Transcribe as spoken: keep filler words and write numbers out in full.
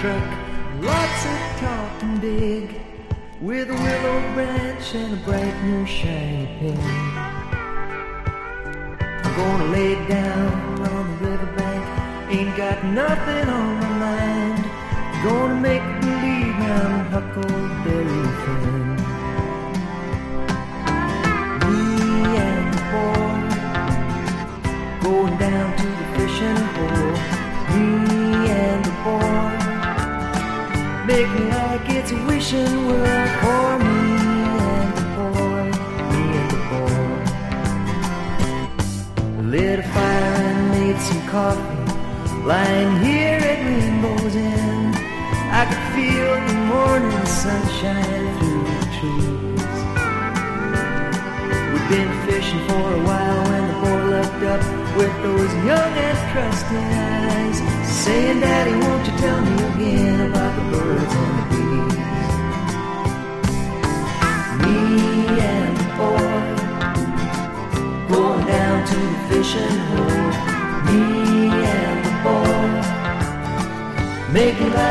truck, lots of talking big, with a willow branch and a bright new shiny pin. I'm gonna lay down on the riverbank, ain't got nothing on my mind. Gonna make believe I'm Huckleberry Finn. Me and the boy going down to the fishing hole. Me and the boy make me like it's a wishing world for me and the boy, me and the boy. Lit a fire and made some coffee, lying here at Rainbow's End. I could feel the morning sunshine through the trees. We'd been fishing for a while when the boy looked up with those young and trusting eyes, saying, Daddy, won't you tell me again about the birds and the bees? Me and the boy going down to the fishing hole. Me and the boy making